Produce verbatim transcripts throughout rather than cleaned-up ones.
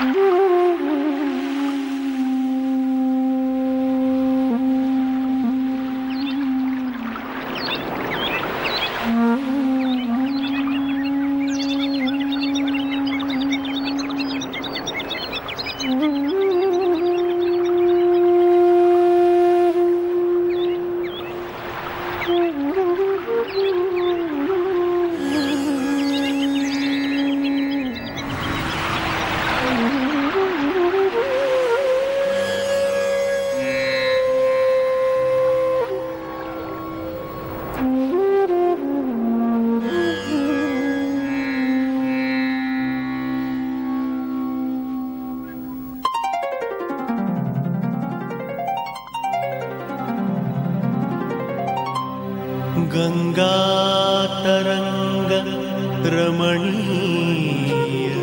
गंगातरंग रमणीय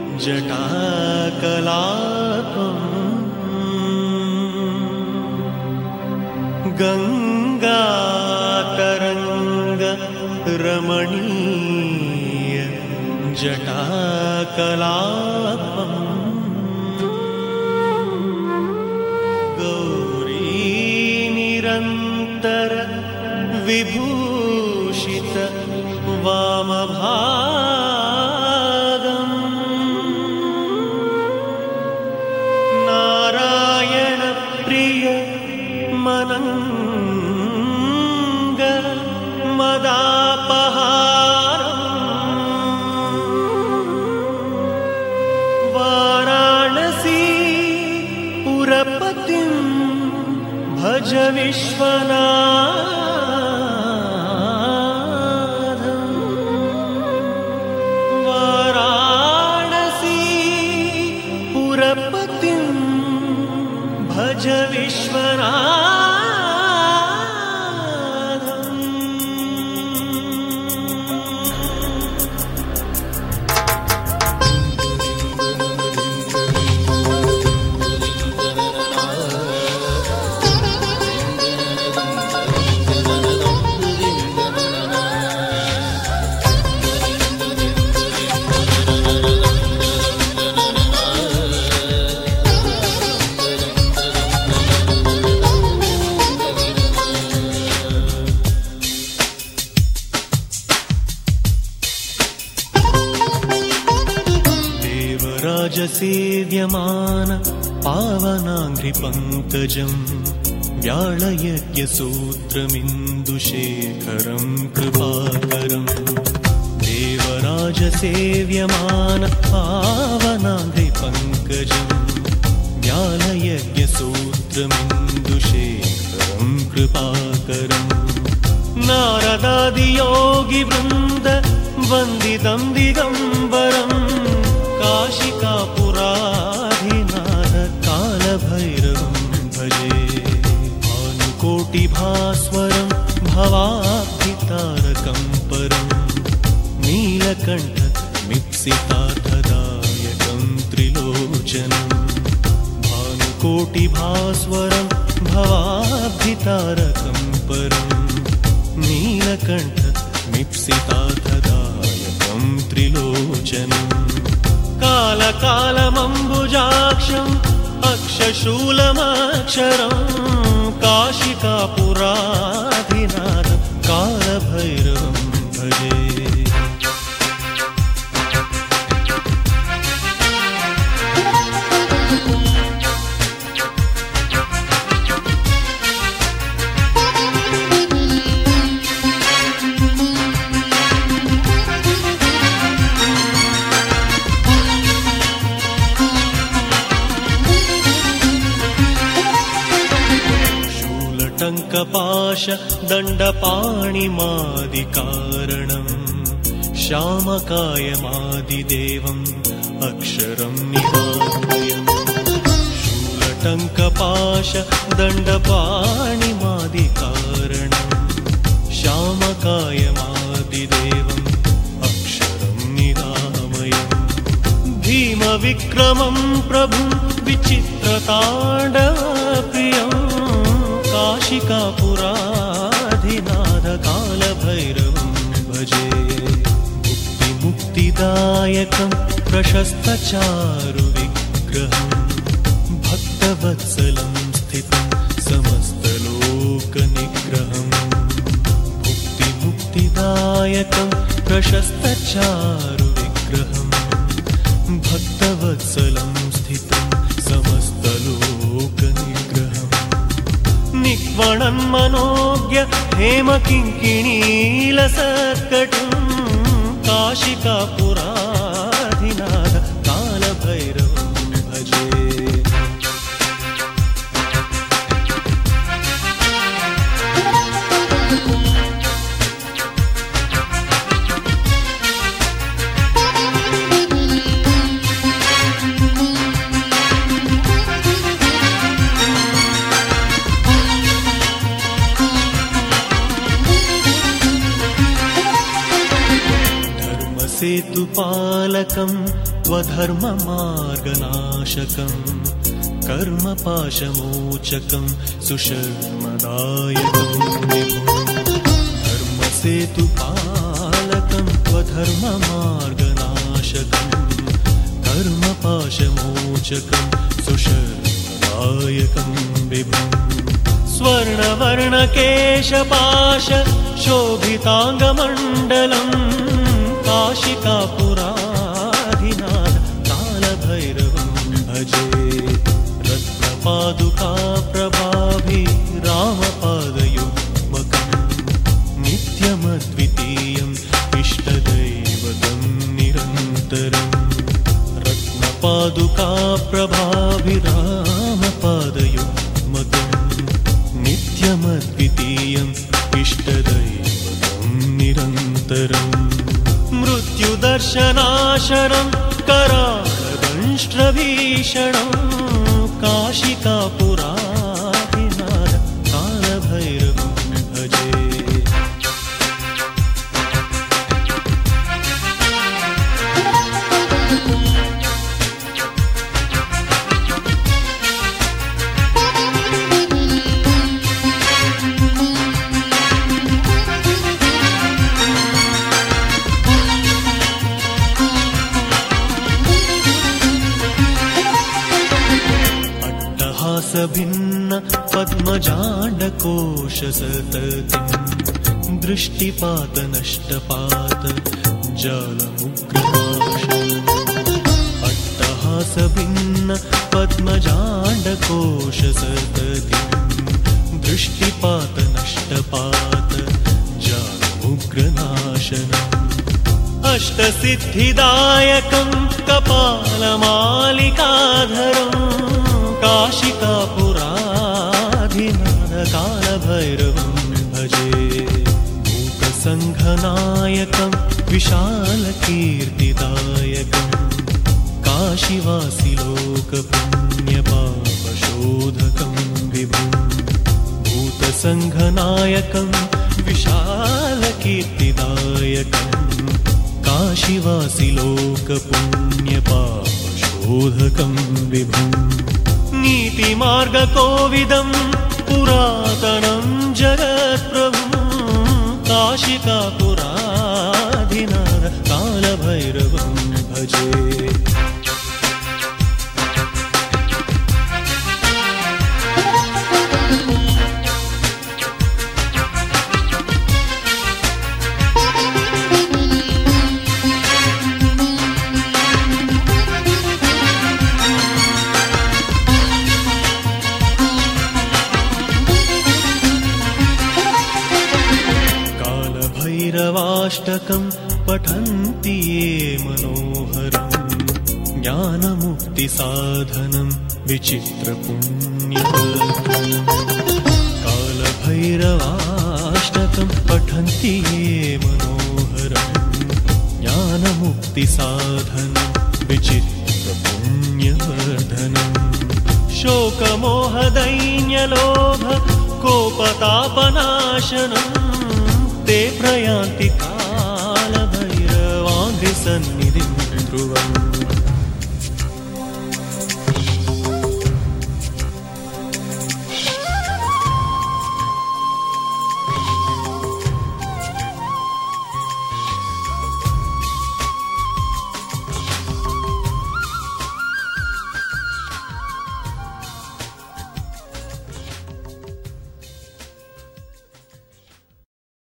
जटाकलापम् गंगातरंग रमणीय जटाकलापम् गौरी निरंतर विभूषित वामभागम् नारायण प्रिय मनंग मदापहारम् वाराणसी पुरपतिं भज विश्वनाथ भज विश्वनाथ। सेव्यमान पावनाङ्घ्रिपङ्कजं व्याळयज्ञसूत्रमिन्दुशेखरं कृपाकरं देवराजसेव्यमान पावनाङ्घ्रिपङ्कजं व्याळयज्ञसूत्रमिन्दुशेखरं कृपाकरं नारदादियोगिवृन्द वन्दितं दिगम्बरम् काशिकापुराधिनाथ कालभैरवं भजे भानुकोटिभास्वरं भवाब्धितारकं परं नीलकण्ठ मिप्सितार्थदायकं त्रिलोचनं भानुकोटिभास्वरं भवाब्धितारकं परं नीलकण्ठ मिप्सितार्थदायकं त्रिलोचनं कालकालमम्बुजाक्षम् अक्षशूलमक्षरं काशिकापुराधिनाथ कालभैरवं भजे टङ्कपाश दण्डपाणिमादिकारणं श्यामकायमादिदेवम् अक्षरं निवामयम् शूलटङ्कपाश दण्डपाणिमादिकारणं श्यामकायमादिदेवम् अक्षरं निरामयम् भीमविक्रमं प्रभुं विचित्रताण्डवप्रियम् काशिकापुराधिनाथ कालभैरवं भजे मुक्तिमुक्तिदायकं प्रशस्तचारुविग्रहं विग्रहम् भक्तवत्सलं स्थितं समस्तलोकनिग्रहम् भुक्तिमुक्तिदायकं प्रशस्तचारुविग्रहम् भक्तवत्सलं स्थितं समस्तलोकनिग्रहम् निक्वणन्मनोज्ञ हेमकिङ्किणीलसत्कटुं काशिकापुराधिनाथ कालभैरवं भजे। सेतुपालकं त्वधर्ममार्गनाशकं कर्मपाशमोचकं सुशर्मदायकं धर्मसेतुपालकं त्वधर्ममार्गनाशकं कर्मपाशमोचकं सुशर्मदायकं विभुम् स्वर्णवर्णकेशपाश शोभिताङ्गमण्डलम् काशिकापुराधिनाथ कालभैरवं भजे। रत्नपादुकाप्रभाभि रामपादयुग्मकं नित्यमद्वितीयम् इष्टदैवतं निरन्तरम् रत्नपादुकाप्रभाभि रामपादयुग्मकं नित्यमद्वितीयम् इष्टदैवतं निरन्तरम् मृत्युदर्शनाशनं करालदंष्ट्रभीषणं काशिकापुराधिनाथ कालभैरवं भजे। भिन्न पद्मजाण्डकोशसततिं दृष्टिपात नष्टपात जालमुग्रनाशनम् अट्टहास भिन्न पद्मजाण्डकोशसततिं दृष्टिपात नष्टपात जालमुग्रनाशनम् अष्टसिद्धिदायकं कपालमालिकाधरम् काशिकापुराधिनाथ कालभैरवं भजे। भूतसङ्घनायकं विशालकीर्तिदायकं काशीवासिलोकपुण्यपापशोधकं विभुम् भूतसङ्घनायकं विशालकीर्तिदायकं काशीवासिलोकपुण्यपापशोधकं विभुम् नीतिमार्गकोविदं पुरातनं जगत्प्रभुं काशिकापुराधिनाथ कालभैरवं भजे। भैरवाष्टकं पठन्ति ये मनोहरं ज्ञानमुक्तिसाधनं विचित्रपुण्यवर्धनम् कालभैरवाष्टकं पठन्ति ये मनोहरं ज्ञानमुक्तिसाधनं विचित्रपुण्यवर्धनम् शोकमोहदैन्यलोभ कोपतापनाशनम् ते प्रयान्ति कालभैरवाङ्घ्रिसन्निधिं ध्रुवम्